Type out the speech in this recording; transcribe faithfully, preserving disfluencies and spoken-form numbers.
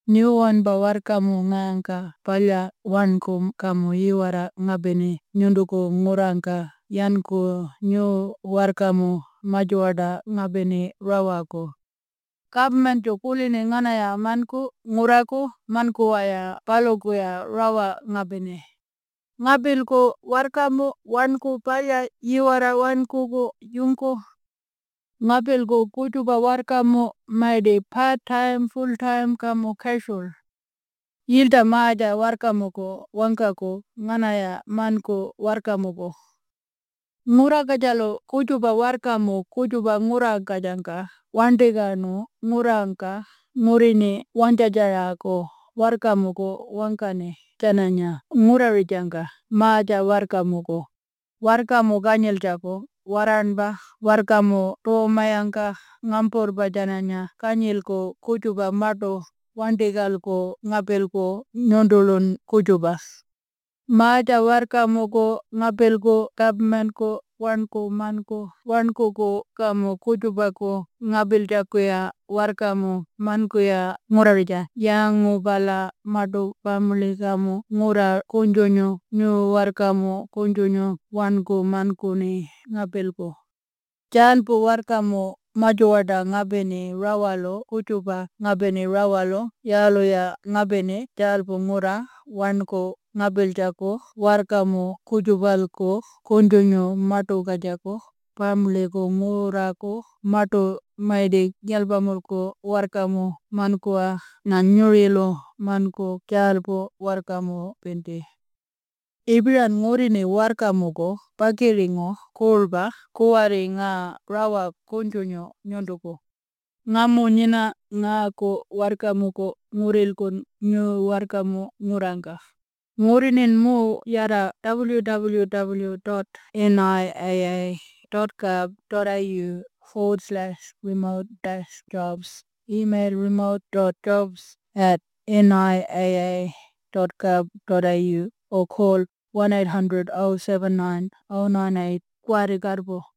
New one ba war kamu ngangka palya one ko kamu iwara ngabene nyonduko ngurangka yanko new war kamu majuada ngabene rawako. Government jo kuline ngana ya manku nguraku manku waya paloku ya rawa ngabene. Ngabil ko war kamu one ko palya iwara one ko ko yungko. Ngabil ko kutu ba war kamu maide part time full time kamu casual. Yilda maaja war kamu ko wangka ko ngana ya manku war kamu ko. Ngura kajalo kutu ba war kamu kutu ba ngura kajangka. Wandega no ngurangka ngurini wanjajaya ko war kamu ko wangkane chananya ngura wijangka maaja war kamu ko. War kamu ganyel jako waran ba war kamu to mayangka ngampur ba jananya kanyil ko kutu ba mato wandegal ko ngapel ko nyondolon kutu ba. Maaja war kamu ko ngapel ko government ko one ko manko one ko ko kamu kutu ba ko ngapel jako ya war kamu manku ya ngura wija. Yang ngubala mato pamuli kamu ngura kunjonyo nyo war kamu kunjonyo one ko manku ni ngapel ko. Jalpo war kamu majuada ngabene rawalo kutu ba ngabene rawalo yalo ya ngabene jalpo ngura one ko ngabel jako war kamu kutu bal ko kunjonyo mato kajako pamuli ko ngura ko mato maide yalbamol ko war kamu mankua nanyurilo manku jalpo war kamu pente. Ibiran ngurini war kamu ko pakiringo kulba kuwari nga rawa kunjonyo nyonduko. Ngamu nina nga ko war kamu ko nguril ko nyo war kamu ngurangka. Ngurinin mu yara w w w dot niaa dot gov dot a u forward slash remote dash jobs. Email remote dot jobs at niaa dot gov dot a u or call one eight hundred oh seven nine oh nine eight. Kwari Garbo.